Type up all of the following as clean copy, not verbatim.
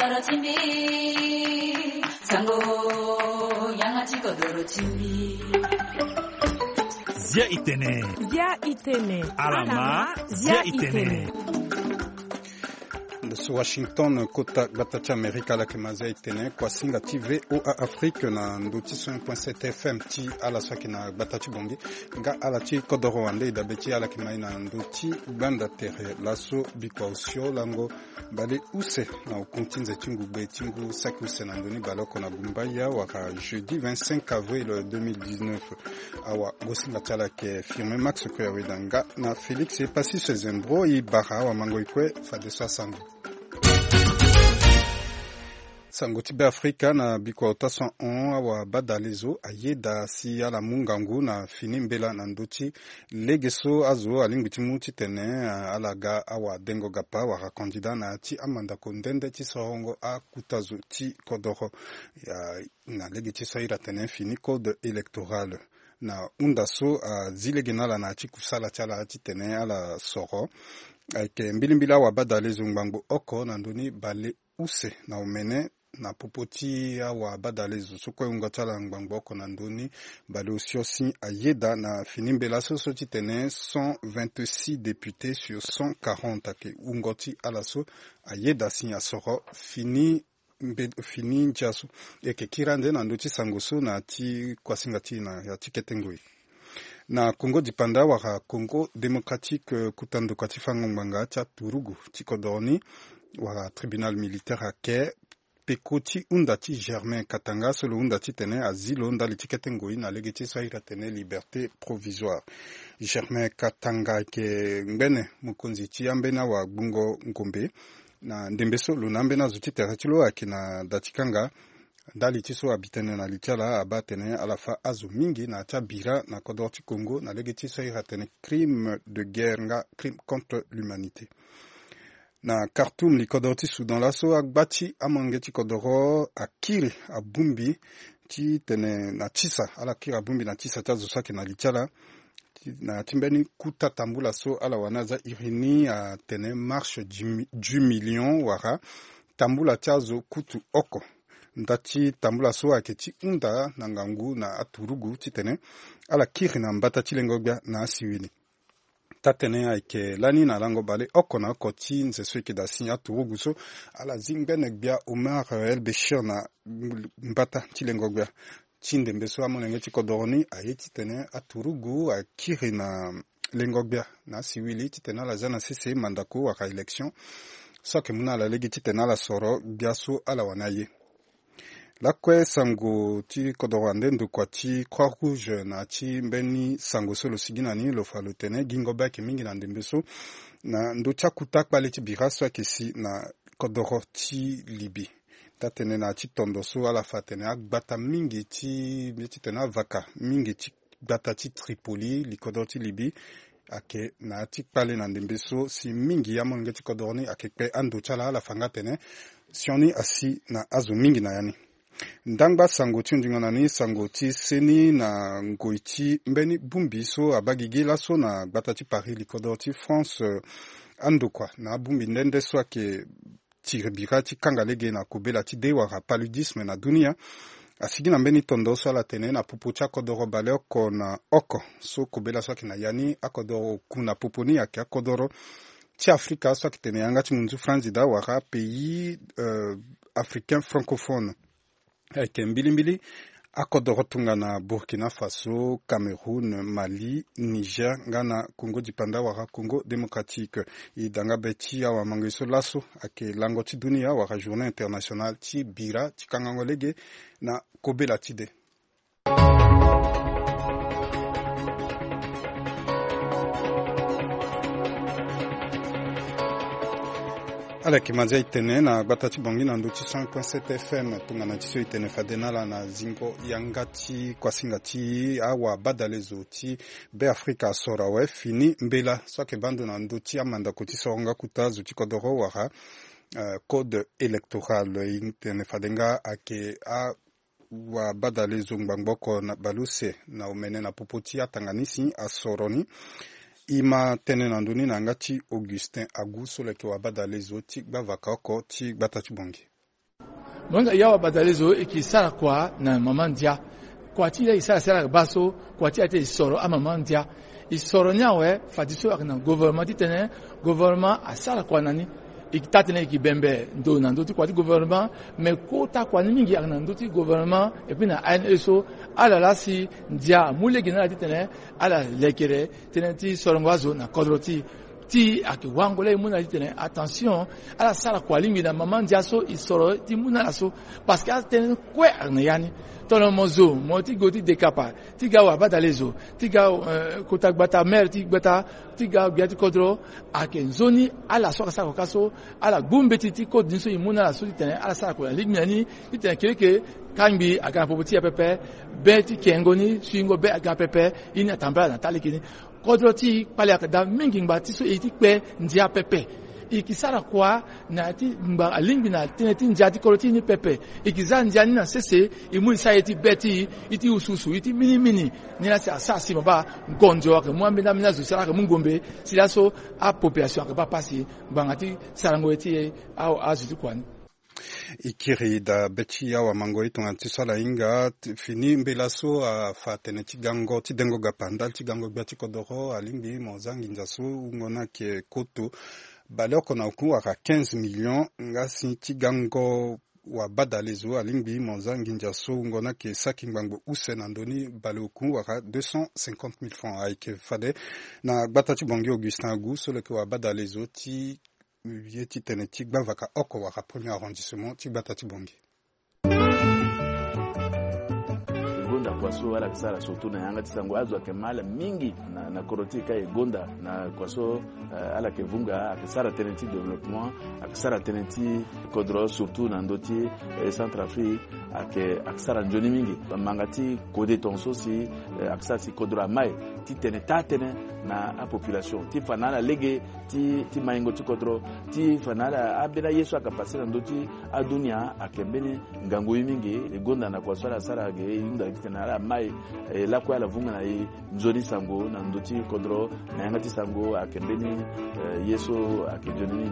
doro chimbi sango yangachi kodoro chimbi Zia itene alama zia itene de Washington kota batacha Amerika la kemaza itene kwa singa TV OA Afrique na nduti 1.7 FM ti ala swaki na batachi bongi nga ala ti kodoro wande da beti ala kemai na nduti banda terre laso bikwa usio lango bale use na ukontinze tingu be tingu sakuse na ndoni baloko na bumbaya waka jeudi 25 avril 2019 awa gosinga chala ke firme Max Kwewedanga na Felix Epasi Sezembro i bara wa mango ikwe fade 60 Sangoti be Afrika na bikwa ota 101 wa badalezo ayeda si ala mungangu na fini mbela na nduti legeso azo alingwiti muti tene alaga awa dengo gapa wa kandida na ti amanda kondende ti sorongo a kutazo ti kodoro ya na legeti soira tene fini code électoral na undaso zilegenala na ti kusala chala ti tene ala soro ke mbilimbila wa badalezo ngbango oko na ndoni bale use na umene na popoti wa badalezo sokwe ungatala ngbangbo na ndoni bale osiosi ayeda na finimbela soso titene 126 députés sur 140 ke ungoti alaso ayeda si asoro fini njaso eke kirande na ndoti sangoso na ti kwasingati na ya tiketengoi na Congo dipanda waka Congo démocratique kutando katifango mbanga cha turugu tikodoni waka tribunal militaire ake pekoti undati Germain Katanga solo undati tene asilo ndali tiketengoi na legeti saira tene liberté provisoire Germain Katanga ke ngene mukonzi ti ambena wa bungo ngombe na ndembeso lunambe na zuti teratilo akina datikanga ndali tiso abitene na litala abatene alafa azo mingi na tabira na kodorti Congo na legeti saira tene crime de guerre nga crime contre l'humanité na Khartoum likodorti Soudan laso agbati amangeti kodoro akiri abumbi ti tene na tisa ala kiri abumbi na tisa tazo saki na litala na timbeni kuta tambula so ala wanaza irini a tene marche du million wara tambula tazo kutu oko ndati tambula so aketi unda na ngangu na aturugu ti tene ala kiri na mbata tilengobia na asiwili tatene aike lani na lango bale okona koti nze sweke da sinya turugu so ala zingbenek bia Omar El Béchir na mbata tilengo bia chinde mbeso amonenge tikodoroni ayeti tene aturugu akiri na lengogbia na siwili titena la zana sese mandako waka election soke muna la legi titena la soro biaso ala wanaye lakwe sango ti kodorande ndukwa ti Croix Rouge na ti mbeni sango solo siginani lo falo tene gingoba ke mingi na ndembeso na ndo tia kutakpa le ti biraso akesi na kodoro ti libi tatene na ti tondoso ala fatene agbata mingi ti tena vaka mingi ti gbata ti Tripoli likodoro ti libi ake na ti kpale na ndembeso si mingi ya monge ti kodoroni ake kpe ando chala ala fanga tene sioni asi na azo mingi na yani ndangba sango ti ndingonani sango ti seni na ngoi ti mbeni bumbi so abagigi laso na gbata ti Paris likodoro ti France ando kwa na bumbi ndende so ake tiribira ti kangalege na kobela ti dewara paludisme na dunia asigi na mbeni tondo so ala tene na pupu ti akodoro bale oko na oko so kobela so ayeke na yani akodoro ku na pupuni ayeke akodoro ti Afrika so ayeke tene yanga ti munzu France da wara pays africain francophone ayeke mbilimbili akodoro tunga na Burkina Faso, Cameroun, Mali, Niger, Ghana, Congo dipanda wara Congo démocratique. Idanga beti awa mangiso laso ake lango ti dunia wara journée internationale ti bira ti kangangolege na kobela ti de. Ala kimanzia itene na gbata ti bongi na nduti 100.7 FM tunga na tiso itene fadenala na zingo yangati kwa singati awa badalezo ti be Afrika sora we fini mbela soke bando na nduti amanda kuti soronga kutazo ti kodoro wara code électoral itene fadenga ake a wa badalezo ngbangbo na baluse na umene na popoti atanganisi asoroni ima tene na nduni na ngati Augustin Agu soleke wa badalezo ti gbavaka oko ti gbata ti bongi. mwanga yawa badalezo ikisara kwa na mamandia kwa tile isara sara baso kwa tile ate isoro ama mamandia isoro nyawe fatiso akna gouvernement tene gouvernement asara kwa nani ikitatene ikibembe ndo na ndoti kwa gouvernement mais kota kwa mingi akna ndoti gouvernement et puis na ANSO ala lasi ndia mule gina tene ala lekere tene ti sorongwazo na kodroti ti akiwangole muna tene attention ala sala kwa lingi na mamandia so isoro ti muna la so parce que tene kwe akna yani tono mozo moti goti dekapa tiga wa badalezo tiga kota gbata mer tiga biati kodro akenzoni ala soka sako kaso ala gumbe ti ko dinso imuna la so tene ala sala ko ligmiani tene keleke kambi akana popoti pepe beti kengoni swingo be aga pepe ina tambala na talikini kodro ti pale akada mingi ngba ti so iti pe ndia pepe ikisara kwa na ti mba alingi na tineti njati koloti ni pepe ikizanjani na sese imu sayeti beti iti ususu iti mini ni na asasi maba ngonjo wake mwambe na mina zusara ke mungombe silaso a population ke ba pasi bangati sarango eti au azuti kwani ikiri da beti ya wa mango ito ngantisala inga fini mbelaso a fatene tigango tidengo gapandal tigango biati kodoro alimbi mozangi njasu ngona ke koto baloko na uku waka 15 millions ngasi tigango wa badalezo alimbi mozangi njasu ngona ke saki ngbango use na ndoni baloku waka 250,000 francs aike fade na batati bongi Augustin Agu solo ke wa badalezo ti yeti tene tigba vaka oko waka premier arrondissement tigba tati bongi gonda kwaso wala kisara soto na yanga tisango azo akemala mingi na korotika e gonda na kwaso ala kevunga akisara tenenti développement akisara tenenti kodro surtout na ndoti Centrafrique akisara njoni mingi mangati kode tonso si akisara si kodro mai ti tene tatene na a population ti fanala lege ti maingo ti kodro ti fanala abela yesu akapasira na ndoti adunia akembeni ngango mingi e gonda na kwaso ala sara ge inda tenara mai la kwa la vunga na nzoni sango na ndoti kodro na yangati sango akembeni yeso akejoni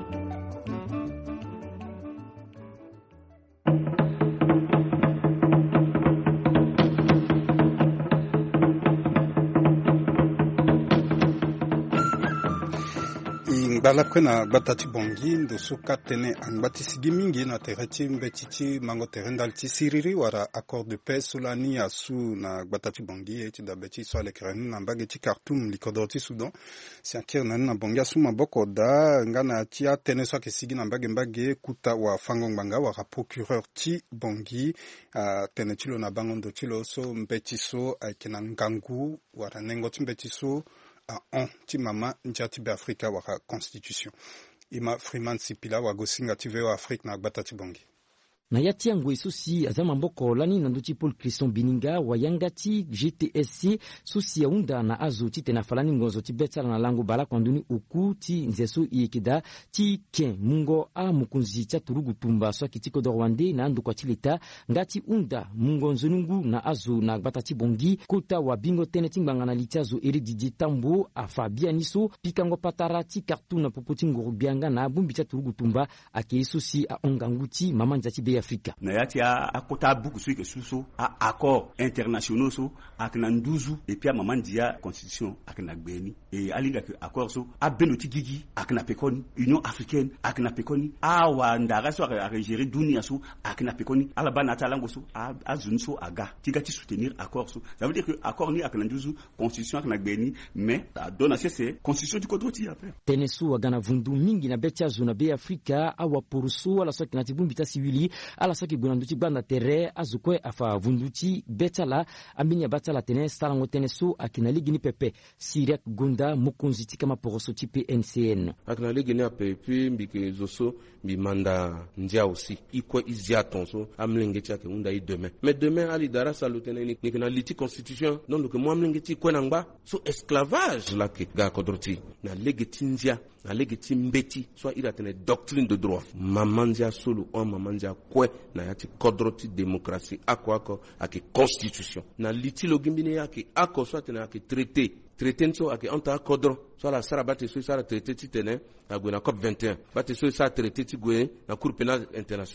bala kwena batati bongi ndo suka tene angbati sigi mingi na tereti mbetiti mango terendal ti siriri wara accord de paix sulani asu na batati bongi eti da beti so alekreni na mbageti Khartoum likodoti Sudan si akir na bongi asu maboko da ngana tia tene so ke sigi na mbage kuta wa fango nganga wara procureur ti bongi tene tilo na bango ndo tilo so mbeti so akina ngangu wara nengo ti mbeti so a ti mama njati be Afrika waka constitution ima Freeman Sipila wa gosinga tive wa Afrika na batati bongi na yati yango isusi azama mboko lani na nduti Paul Christian Bininga wa yangati GTSC susi ya unda na azu ti tena falani ngonzo ti betala na lango bala kwanduni uku ti nzesu yekida ti ken mungo a mukunzi cha turugu tumba so kitiko do Rwanda na ndu kwa tilita ngati unda mungo nzunungu na azu na batati bongi kuta wa bingo tene timbanga na litazo eri didi tambu a Fabianiso pikango patara ti Khartoum na popoti ngorubianga na bumbi cha turugu tumba ake isusi a onganguti mama njati be Afrika. Na yati a kota buku sui ke suso a accord internationaux so akna nduzu et puis a maman dia constitution akna gbeni et alinga ke accord so a benoti gigi akna pekoni Union africaine akna pekoni a wanda so a gérer dunia so akna pekoni ala bana talango so a zunso aga tigati soutenir accord so ça veut dire que accord ni akna nduzu constitution akna gbeni mais a dona c'est constitution du kodoti après tenesu wagana vundu mingi na betia zona be Afrika awa porusu ala so kinati bumbita civili ala saki gunanduti banda tere azukwe afa vunduti betala aminya batala tene salango tenesu akina ligini pepe Syriac gunda mukunziti kama poroso ti PNCN akina ligini apepe mbike zoso mbi manda ndia aussi ikwe izia tonso amlengeti ake unda i demain mais demain ali dara salutene ni kina liti constitution non que moi amlengeti kwe nangba so esclavage la ke ga kodroti na legeti ndia na legeti mbeti soit il a tene doctrine de droit mamandia solo on mamandia kwe na yati kodroti démocratie ako ake constitution na liti logimbine yake ako soit na yake traité nso ake anta kodro soit la sarabate so sara traité ti tene na gwe na COP 21 bate so sa traité ti gwe na cour pénale internationale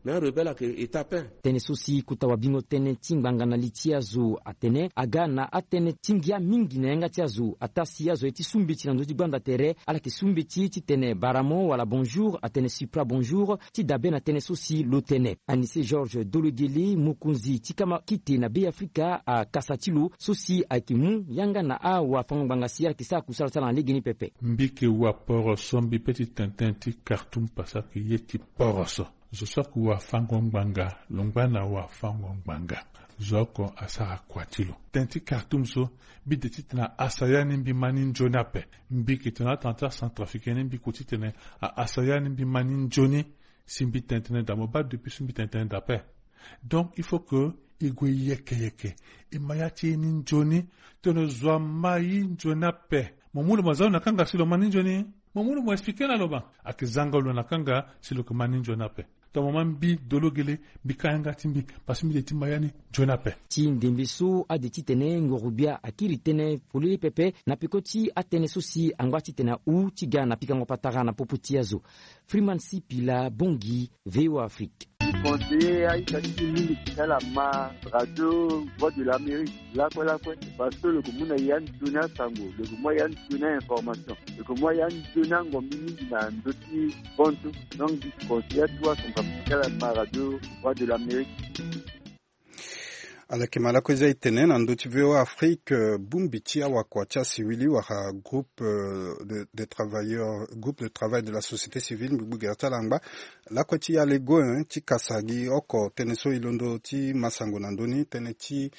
mais un rebelle est tapin. Tene sosi kutawa bingo tene tingbanga na litiazo atene aga na atene tingia mingi na yanga tiazo atasi yazo eti sumbiti na ndoji gbanda tere ala ki sumbiti ti tene baramo wala bonjour atene supra bonjour ti dabe na tene sosi lo tene Anise George Dologeli mukunzi tikama kite na be Afrika a kasatilo sosi akimu yanga na a wa fangbanga siya kisa kusala sala legini pepe mbike wa poroso mbi petit tintin ti Khartoum pasa ki yeti poroso zosoku wa fangbanga longwana wa fangbanga zoko asara kwatilo tenti Khartoum so bide titna asayani mbi manin jonape mbike tena tanta centrafricaine mbi kutitene a asayani mbi manin joni simbi tentene damoba depuis simbi tentene d'ape. Donc il faut que igwe yeke imayati ni njoni tono zwa mai njonape momulu mazao nakanga silo manin joni momulu mo expliquer na loba akizanga lo nakanga silo ko manin jonape to moment bi dologele bikanga timbi pasimile timayani jonape ti ndembiso adeti tene ngorubia akiri tene polili pepe na pikoti atene sosi angwati tena u tiga na pikango patara na poputiazo Freeman Sipila Bongi VOA Afrique. Conseiller Aïcha Chimili Kala Ma Radio Voix de l'Amérique la quoi parce que le commun Yann Tuna Sango le commun Yann Tuna information le commun Yann Tuna ngomini na ndoti bonto donc conseiller toi son Kala Ma Radio Voix de l'Amérique. Alakimala kweza itene na ndoti VOA Afrique Bumbitia wakwacha siwili wa groupe de travailleurs groupe de travail de la société civile Bugerta Langba la kwati ya lego ti kasagi oko teneso ilondo ti masango na ndoni teneti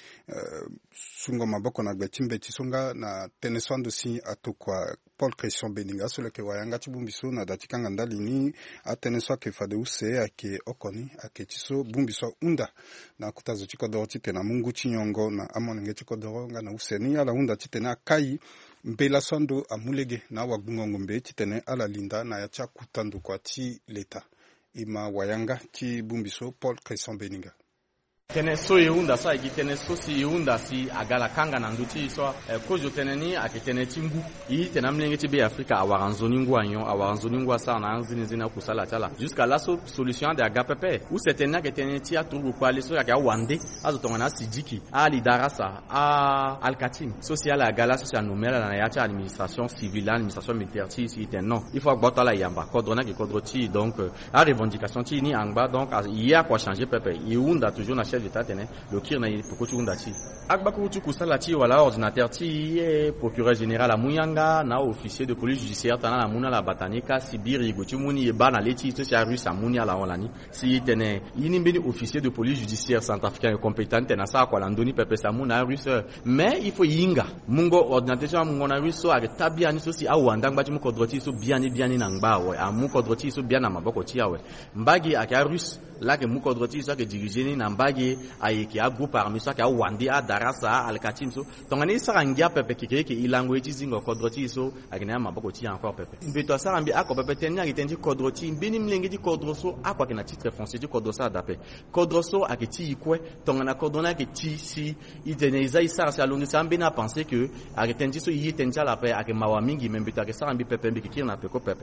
sungo maboko na gbetimbe ti songa na teneso andosi atokwa Paul Christian Beninga solo ke wayanga ti bumbiso na datikanga ndalini ateneso ke fade use ake okoni ake tiso bumbiso unda na kutazo chikodoro ti tena mungu chinyongo na amonenge chikodoro nga na useni ala unda ti tena kai mbela sondo amulege na wagungongo mbe ti tena ala linda na yacha kutandu kwa ti leta ima wayanga ti bumbiso Paul Christian Beninga Teneso yeunda sa teneso si yeunda si agala kanga na nduti so kozo teneni akitene tingu yi tenamlenge ti be Afrika awaranzoningu anyo awaranzoningu sa na anzini zina kusala tala jusqu'à la solution de agapepe ou setena ketene ti atungu kwa leso ya wande azotongana sidiki ali darasa a alkatim social agala social numela na ya administration civile administration militaire ti si non il faut gbota la yamba kodrona ki kodroti donc a revendication ti ni angba donc il y a quoi changer pepe yeunda toujours na l'État tenait le kir na pour que ndati akba ko tu kusala ti wala ordinateur ti procureur général amuyanga na officier de police judiciaire tana na muna la batanika sibiri go ti muni e bana leti to sia russe amunia la olani si tenait yini mbeni officier de police judiciaire centrafricain compétent na sa kwa landoni pepe sa muna russe mais il faut yinga mungo ordinateur mungo na russe a tabia ni so si awanda ngba ti mu kodroti so biani na ngba we amu kodroti so biana maboko ti awe mbagi aka russe la ke mu kodroti so ke dirigeni na mbagi ayeki a groupe armé so ke wandi a darasa alkatim so tongani sarangia pepe kike ilango eti zingo kodroti so akina maboko ti encore pepe mbeto sarambi ako pepe tenya kitendi kodroti mbeni mlenge ti kodroso akwa ke na titre foncier ti kodrosa dape kodroso aketi ikwe tongana kodona ke ti si ideneza isara sa longi sambe na penser que akitendi so yitenja la pe akemawa mingi mbeto ke sarambi pepe mbiki na peko pepe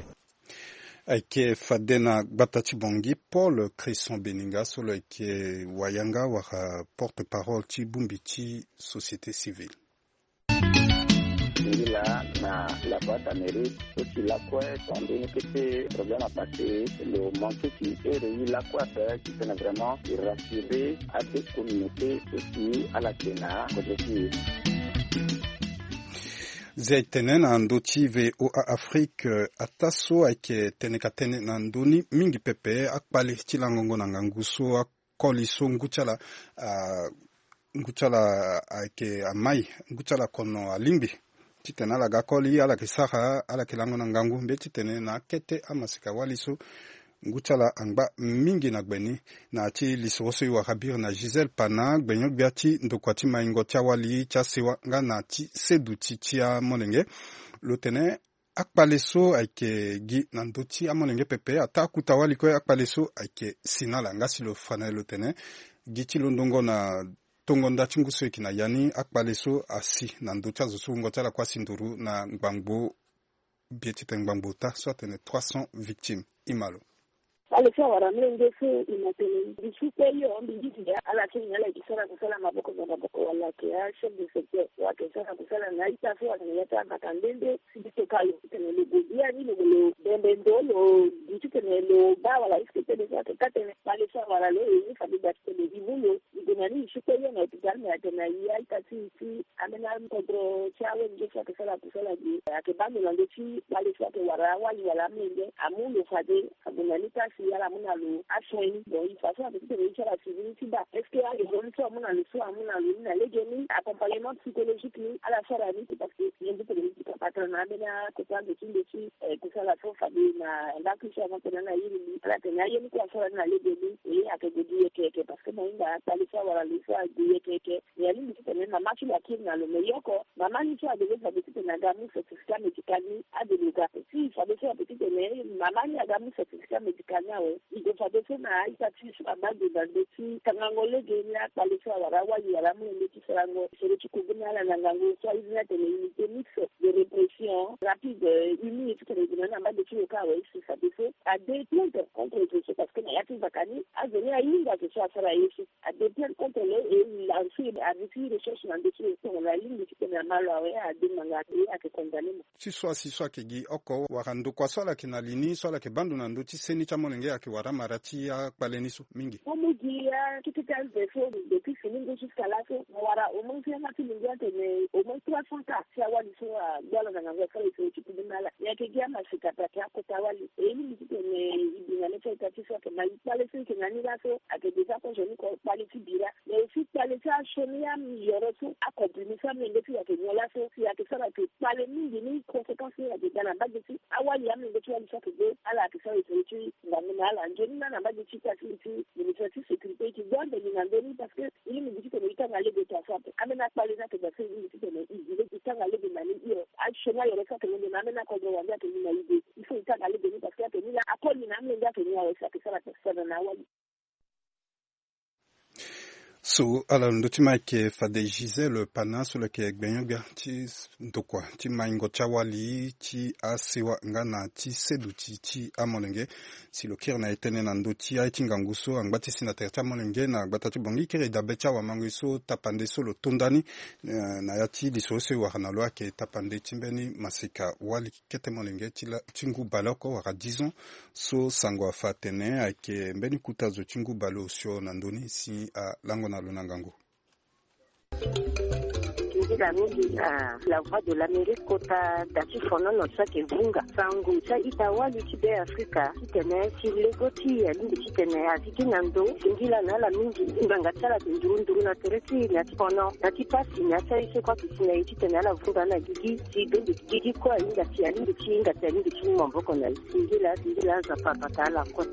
Ake Fadena Batachibongi, Paul Christian Beninga, solo ake Wayanga, wara porte-parole ti Bumbiti, société civile. Là, la boîte d'Amérique, aussi la quoi, quand on dit que c'est problème à passer, le manque qui est la quoi faire, qui peut vraiment rassurer à des communautés aussi à la Kenya, aussi. Zaitene na ndoti VOA Afrique ataso ake tenekatene na ndoni mingi pepe akpale chilangongo na nganguso akoliso nguchala ake amai nguchala kono alimbi titena la gakoli ala kisaha ala kilango na ngangu mbe titene na kete amasika waliso nguchala angba mingi na gbeni na ti lisoso iwa habir na Giselle Pana gbenyo biati ndokwati maingo tia wali tia sewa nga na ti sedu ti tia molenge lotene akpaleso ake gi na ndoti amolenge pepe ata kutawali ko akpaleso ake sinala nga silo fana lotene giti londongo na tongonda chinguso ikina yani akpaleso asi na ndoti azosu ngotala kwa sinduru na ngbangbo bieti tengbangbo ta soit 300 victimes imalo pale sawa waramlenge so inatele bishupe hiyo mbiji ya ala chini ala kisara kusala maboko za maboko wala kia chef de secteur wake sana kusala na ita so wanaleta makandende sibito kayo tenele godia ni lo dembe ndolo bitu tenele ba wala iskete za katene pale sawa waralo ni fabida tele divulo igonani shupe hiyo na ipigana ya tena ya ita si amena mkodro chawe ngefa kusala ji akebando la ndechi pale sawa wala mlenge amulo fade abunalita si ala munalo ashoni bon il façon avec de réussir la civilité ba est-ce que les jeunes sont munalo so munalo na legeni accompagnement psychologique ni ala sarani parce que il y a des politiques patronales na côté de qui que ça la faut faire na ndakusha na yini ala tena yini kwa sara na legeni et akegodi keke parce que nainga pale sawa wala lisa die keke ni ali tena na machi la kina lo meyoko mama ni tu a devait faire des na gamu certificat médical a de lugar si ça devait faire petit tene mama ni agamu certificat médical nawe il faut faire na itati sur base de bandeti kangangole genya pale sawa warawa yala mwende kisango sere chikubuna la nangango so izina tene unité mixte de répression rapide unie tout les na bande de kawe si ça devait à des plaintes contre les parce que na yati bakani a donné à inga que ça sera ici à des plaintes contre les et la suite à des recherches dans des choses sur la ligne qui est mal à des mangati à que condamner si soit kigi oko warandu kwa swala kinalini swala ke bandu na nduti seni cha molenge yake warama rati ya paleniso mingi omugia kitikaze defo depuis finingo jusqu'à la fin wara omuntu ya mati mingia tene omuntu 300 cas ya wali so dola na ngwa kale so chipindala yake gia masikata ya kotawali eli tene ibina ne feta tisa ke mai pale so kinani laso ake deja ko jeni ko pale tibira mais aussi pale ta shonia yorosu akomprimisa mende tu yake nyola so yake sala ke pale mingi ni conséquences ya de dana bageti awali ya mende tu ali so ke ala ke so tu ngana ala njena na bageti ta tu ministère sécurité qui donne des linandoni parce que il me dit que le temps aller de ta femme amena pas les actes de faire il dit que il dit temps aller de mani il a chemin il reste que le amena ko do wanda que ni idée il faut temps aller de parce que ni la akol ni namle que ni awesa que ça la personne na wali so ala ndotima ke fade Gisèle pana sur le ke gbenyoga ti ndokwa ti maingo chawali ti asewa ngana ti seduti ti amolenge si lo kirna etene na ndoti ai tinganguso angbati sina terta molenge na gbata ti bongi kere dabecha wa mangiso tapande so lo tondani na yati disose wa na lo ke tapande timbeni masika wali kete molenge tingu baloko wa 10 ans so sangwa fatene ake mbeni kutazo tingu balo sio na ndoni si a lango na Lunangango. La voix de l'Amérique kota dati fono no sake vunga sangu sa itawali tibe Afrika tene si legoti ya lindi tene aziki nando singila na la mingi nganga tsala ndurunduru na tereti na tipono na tipasi na sai se kwa tisina iti tene la vunga na gigi si bendi gigi kwa inga ti ya lindi chinga ti lindi chinga mboko na singila za papa la kwa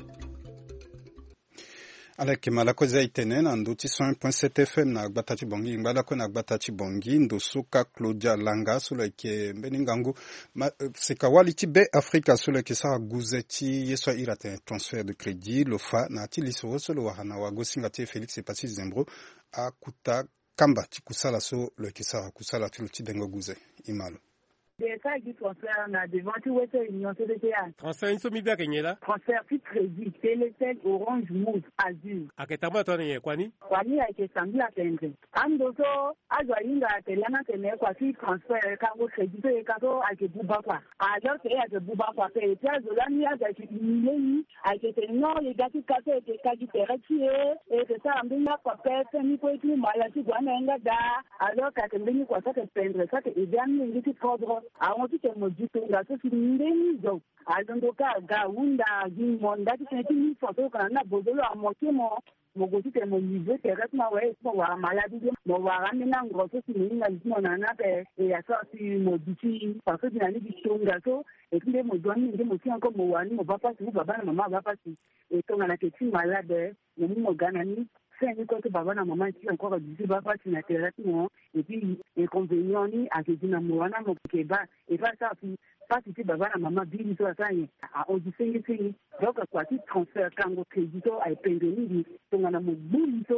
aleke malako za itene na nduti 100.7 FM na gbatati bongi ngala ko na gbatati bongi ndosuka Claudia Langa solo ke beningangu sekawali tibe Afrika solo ke sa guzeti yeswa irate transfert de crédit lofa na tiliso solo wana wa gosinga te Félix et Patrice Zembro akuta kamba tikusala so le ke sa kusala tiloti dengo guze imalo des cas qui transfert na devant tu wese union CDTA transfert inso mibia kenyela transfert fi crédit Telecel Orange Move Azur aketamba to ne kwani ake sambila tendre andoso azwa inga telana tene kwa fi transfert ka go crédit e ka so ake buba kwa alors que ake buba kwa pe tiazo la ni ake milei ake teno le gati ka se ke ka di tereti e que ça ambina kwa pe ni ko ti mala ti gwana nga da alors que mbini kwa sa ke tendre sa ke idani ngi kodro awon ti mo jito la so fi ndeni zo alondoka ga unda gi monda ti ni foto kana na bodolo amoke mo mogosi te mo niveau terrestre ma we mo wa maladie mo wa ramena ngoso si ni na mo na na pe ya so si mo diti parce que na ni bitonga so et puis mo doni ni mo ti encore mo wa ni mo papa si baba na mama papa si et to na ke ti malade mo gana ni c'est une côté baba na maman qui encore dit papa si na terrestre mo et puis inconvénient ni a que dina mo wana mo ke ba et pas ça pas si baba na mama bili to asanye a on dit c'est donc quoi ti transfert kango crédit to ai pendeni di to ngana mo buli to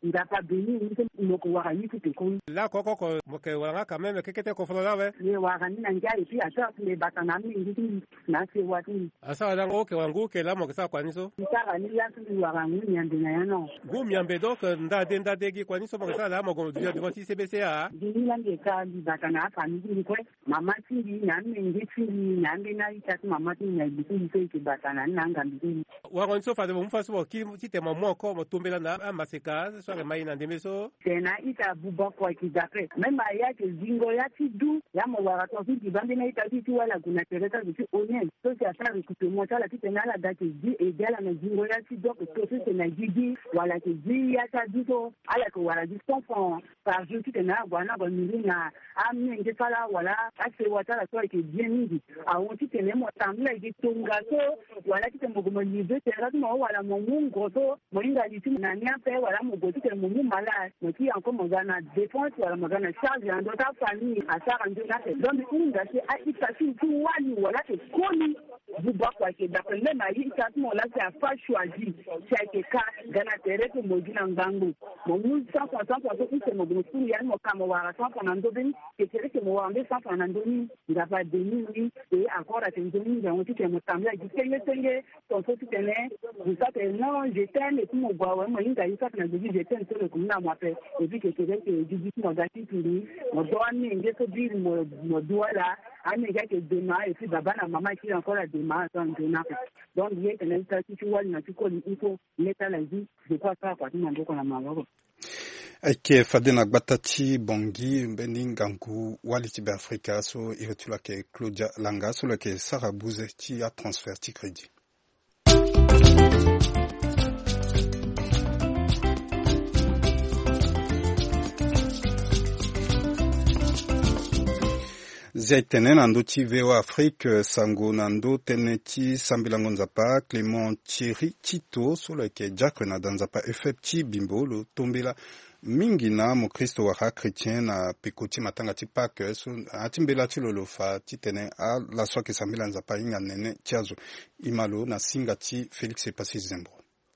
ndapa beni moko warani tutekoni la koko ke wanga quand même kekete ko fola we ye warani na njari pia ata le batana mingi na se wati asa dango ke wangu ke la mo ke sa kwaniso itara ni ya tu warangu nyambe na yano gu miambe donc ndade gi kwaniso mo ke sa la mo go dia de si CBCA dini la ngeka di batana family ni kwe mama tindi na mingi tindi na ngena itatu mama tindi na bitu ke batana na ngambi wangonso fa de mo faso ki te mo ko mo tumbela na maseka so ke mai na ndemeso tena ita buba kwa kidapre mema yake zingo ya tidu ya mo warato ki bambe na ita ti wala kuna tereta bitu onen so si asa recrutement la tena la date di egala na zingo ya ti donc to se na gidi wala ke di ya ta dito ala ko wala di son par jour ti tena bwana ba milina amne nge sala wala ase wata la so ke bien mingi a on ti tena mo tamla di tonga so wala ti mo go mo libe tera mo wala mo mungo so mo inga di ti na nya pe wala mo go ti mo mu mala mo ti encore mo gana défense wala mo gana charge en d'autres famille à ça rendre na te donc inga ti a itasi tu wani wala ke koni buba kwa ke d'après même ayi itasi mo la c'est a pas choisi c'est que ka gana tere ko mo dina ngangu mo mu 100% parce que c'est mo go tu ya mo kama wala 100% ben que tere que mo wande 100% ni il va demi et encore à demi on ti que mo tamla di senge ton so ti tene vous savez non je t'aime et mo gwa mo inga isa na di je t'aime sur le kuna mo pe et puis que tere que di mo gati tuli mo do ani nge so di mo doala ani ga ke dema et puis baba na mama qui encore la dema dans dena donc il est une situation où na tiko il faut mettre la vie de quoi ça kwa ndo ko na mama Ake fadena gbatati bongi beningangu waliti be Afrika so iretula ke Claudia Langa so ke Sarah Bouze ti a transfert ti crédit. Zaitene nando ti vewa Afrique sango nando teneti sambilango nzapa Clément Thierry Tito solo ke Jack na danzapa FFT bimbo lo tombela mingi na mokristo wa chrétien na pekoti matanga ti Pâques so atimbela ti lolo fa ti tene a la so ke sambila nzapa inga nene tiazo imalo na singa ti Félix Epasi Zembro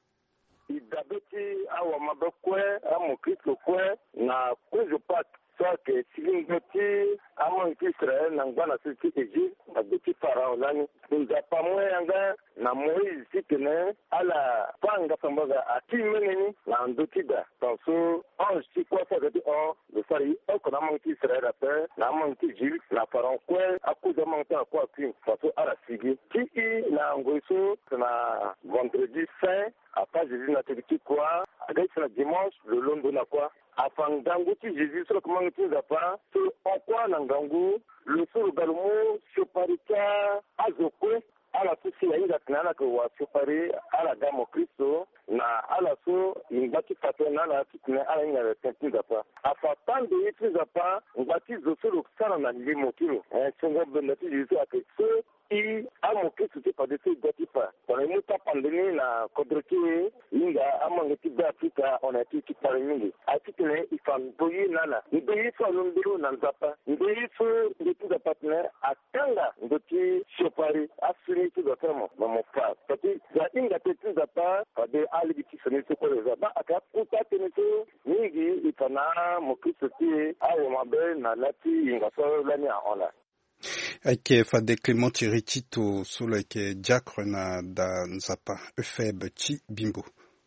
idabeti awa mabekwe a mokristo kwe na kwezo Pâques soit que Silingoti, Amon Israël, Nangana, Siti Égypte, na petit pharaon, nous a pas moins na Moïse, Sitene, à la Panga Sambaga, à Timeneni, na Ndotida. Dans ce, ange, si quoi ça veut dire, le Sari, on a manqué Israël à faire, na manqué Gilles, na pharaon, quoi, à cause de manquer à quoi, parce que à la Sigui. Qui, na Ngoïso, na vendredi saint, à pas Jésus, na Téliki, quoi, à dimanche, le London, na quoi, afin d'angouti Jésus sur comment tu vas pas sur en quoi n'angangu le sur galmo sur parika azokwe ala tusi ya inga tnana kwa sur pari ala gamo Kristo na ala so ingati patena na tutne ala inga tenti zapa afatan de itu zapa ngati zosuru sana na limo kilo songo bendati Jésus aketso i amo Kristo te padete gati pa kwa muta pandemi na kodreki inga amangati ba Afrika onati kitare mingi atitene ifan boyi nana ndoyi so londiro na nzapa ndoyi so ndotu da partner atanga ndoti shopari asuri tu da tamo mamo pa pati ya inga tetu da pa de alibiti sonese ko reza ba aka puta teneto mingi ifana mokristo ti awo mabe na lati inga so lani a ona Ake fade Clément Thierry Tito solo ke Jack na da nzapa efeb ti bimbo.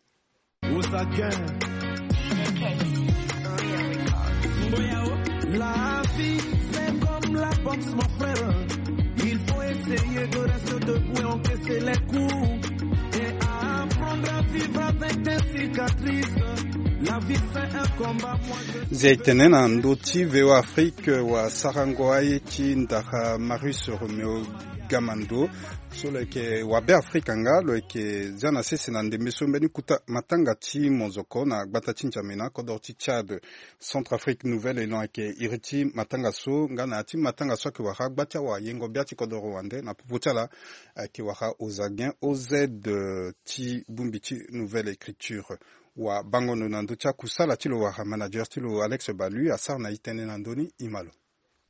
La vie c'est comme la boxe mon frère. Il faut essayer de rester debout et encaisser les coups et apprendre à vivre avec des cicatrices. La vie c'est un combat. Zaitene na ndoti vewa Afrique wa Sarangoaye ti ndaka Marius Romeo Gamando solo ke wabe Afrika nga lo ke zana sese na ndembeso mbeni kuta matanga ti mozoko na gbata ti njamena kodor ti Tchad Centrafrique Nouvelle Elan ke iriti matanga so nga na ti matanga so ke waha gbata wa yengo biati kodor Rwanda na puputala ke waha ozagien OZ ti bumbi ti Nouvelle Écriture wa bangono na nducha kusala ti lo waha manager ti lo Alex Balu asar na itene na ndoni imalo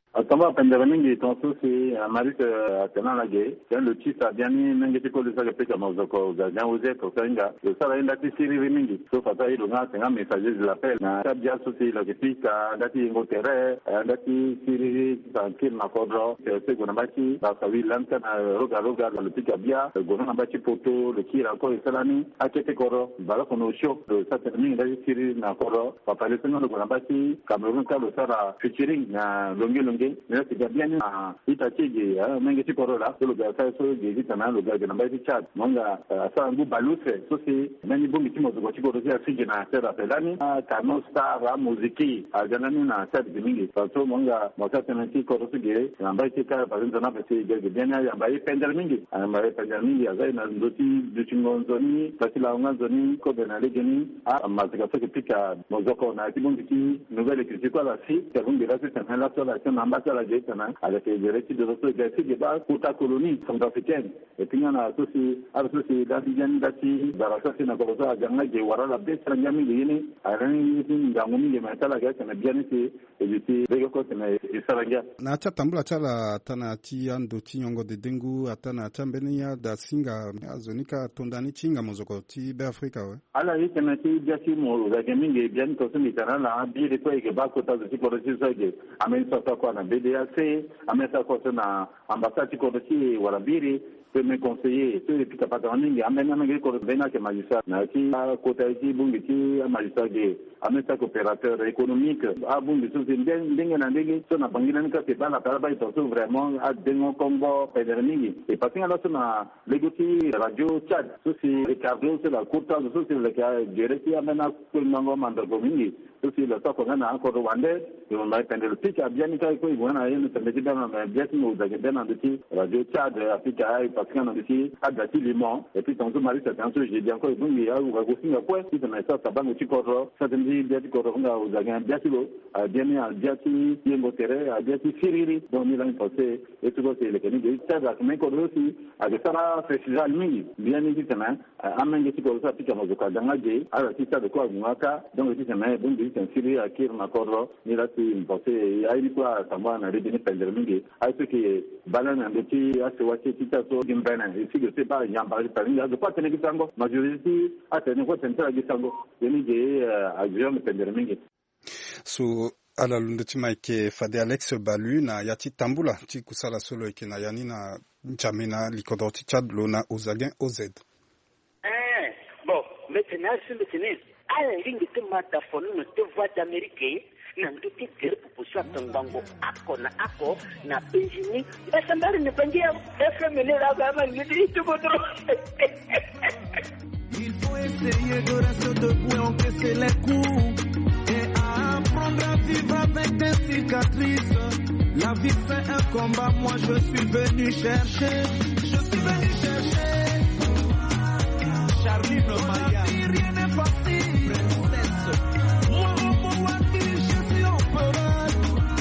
Atamba pendere mingi tonso si Marit atena la gay. Le titre a bien mis n'engagé pas le sac de Kamazoko, Gajan Ozet, Osenga. Le salaire d'ati Siri mingi. Sauf à taille, le gars, c'est un messager de l'appel. Na tabia souci, le gepic, d'ati Ingotere, d'ati Siri, tranquille, ma cordon, c'est Gonabaki, la savi, l'antenne, roga, le picabia, le Gonabaki poto, le kir encore, et salami, à Kete Koro, Balakono Show, le Saturnin, d'ati Siri, na Koro, papa le Seigneur, le Gonabaki, Cameroun, le Sara, featuring, na Longue. Mais c'est bien à Itachi, Mengeti Corolla, le gars, le gars de l'ambassade Tchad, Manga, Sangu Balousse, ceci, même bon mitimo de Gotico de Sigena, Terra Pelani, Kano Star, Muziki, à Janamina, Sad Mingi, Pato Manga, Mosatanaki Corosugé, l'ambassade par exemple, c'est bien à Yambaye Pendermingi, à Yambaye Pendermingi, à Zayn, Doti, Duchingonzoni, Fasila Ongazoni, Kobenalegeni, à Mazaka Pika, Mozoko, Natibongi, nouvelle écriture à la fille, qui a donc des races, c'est un lasso, la Gaïtana, avec les récits de notre débat pour ta colonie centrafricaine. Et puis, il y en a aussi, d'Abidjan, d'Ati, d'Arasasi, Nakorosa, Djanga, Gewara, la baisse, Rangami, Yini, Arani, Ngangumi, Yamatala, Gaïtana, bien ici, et ici, Begoko, et Saranga. Nacha Tambula Chala, Tanati, Andoti, Yongo de Dengu, Atana, Tambenia, da Singa, Azonika, Tondani, Chinga, Mozokoti, Beafrika. Alors, il y a un Biasi, Mozagaming, et bien, Kosumitana, la Bire, et Bakota, de Sikorosi, Amen, Sota, na BDAC, amesa kosa na ambassade Korosi wala biri premier conseiller sur les pics à Patagonie, amène un agriculteur qui magistrat, qui a côté ici, qui a magistrat, amène opérateur économique, à Bungi, sous une dingue, son abandonné, c'est pas la parole, ils sont vraiment à Dengo Congo, Pédermini. Et parce que là, on a l'égouti, radio, Tchad, ceci, Ricardo, c'est la courte, ceci, le cas, Jérémy, amène à Kunango, Mandagomingi. Ceci, le temps qu'on a encore Rwandais, et on va prendre le pic à Bianica, il y a une semaine, bien, nous avons dit, radio, Tchad, Africa, parce qu'on a dit, à Dati Limon, et puis tantôt Marie, c'est un sujet, j'ai dit encore, il y a un aussi, à quoi, si ça va nous Tikoro, ça te dit, bien Tikoro, aux agents, bien Tilo, à bien, à Biati, Yengotere, à Biati Siriri, dont il a une pensée, et tout ça, c'est le Canada, ça va, mais qu'on aussi, à de ça, c'est Jalmi, bien évidemment, à Mengi Tikoro, ça, puis à Mozoka, dans la Gay, à la Tita de quoi, Mouaka, donc, c'est un bon but, un Siri, à Kir, Makoro, il a une pensée, à une fois, à Samoa, à Rédini Pendermingi, à ce qui est Balan, un petit, à ce Wati, Tita, Gimbana, et si je sais pas, il y a un pari, il y a de quoi tenir Gisango, majorité, à tenir quoi tenir à Gisango, il y a à Guillaume Pendermingi. So ala lundetima ike Fade Alex Balu na yati tambula ti kusala solo ike na yani na N'Djamena likodoti Tchad lona Ozagen OZ. Bon, maintenant c'est à la ligne de mataphone de voix d'Amérique na nduti gere pupushwa tangango ako na Benjamin esambari ne pangia FM la gama ngidi tukotro. Il faut essayer de rester debout et encaisser les coups et apprendre à vivre avec des cicatrices. La vie c'est un combat, moi je suis venu chercher. Charlie le Maya. Rien n'est facile, princesse. Moi, je suis empereur.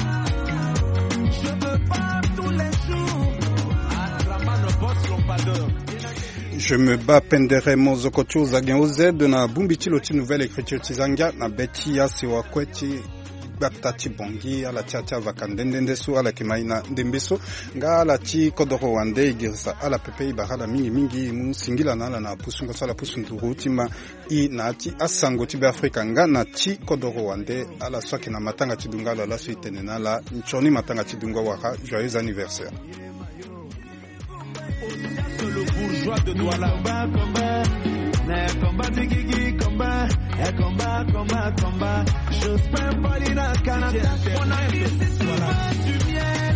Je me bats tous les jours. Atramano boss l'ompadeur. Je me bats pendere mozokocho Ozagen OZ na bumbiti loti nouvelle écriture tizanga na beti ya sewa kweti batati bongi ala tata vakandendende so ala kimaina ndembeso nga ala ti kodoro wande igirsa ala pepe bahala mingi musingila na pusungo sala pusunduru tima I na ti asango ti Afrika nga na ti kodoro wande ala swaki na matanga ti dunga la suite na la nchoni matanga ti dunga waka joyeux anniversaire. Le bourgeois de Douala. Combat de Guigui, combat. Je spère pas l'Ina Canada. Mon ami, si tu veux du miel,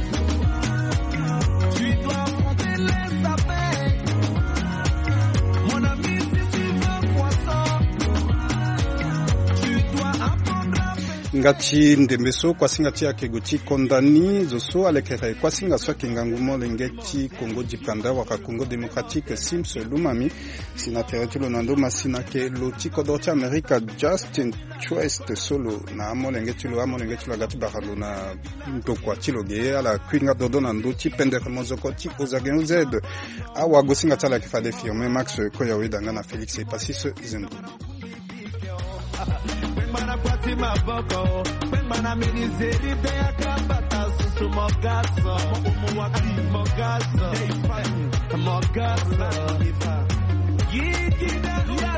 tu dois affronter les abeilles. Mon ami, si tu veux poisson, tu dois apprendre à faire. Ngati ndembeso kwa singati yake guti kondani zoso alekere kwa singa swaki ngangumo lengeti Congo Dipanda waka Congo Démocratique Sims Lumami sinatere tulo nando masina ke loti kodoti America Justin Twist solo na amo lengeti lo gati bahalo na ndokwa tiloge ala kwinga dodo na ndoti pendere mozokoti Ozagen OZ awa gosinga tala ke Fade firme Max Koyawe danga na Félix et Passis Zendo. Mana kwati maboko, mana minizeri be akabata suso. Mosho Mogasa, Mogasa, Mogasa, Mogasa.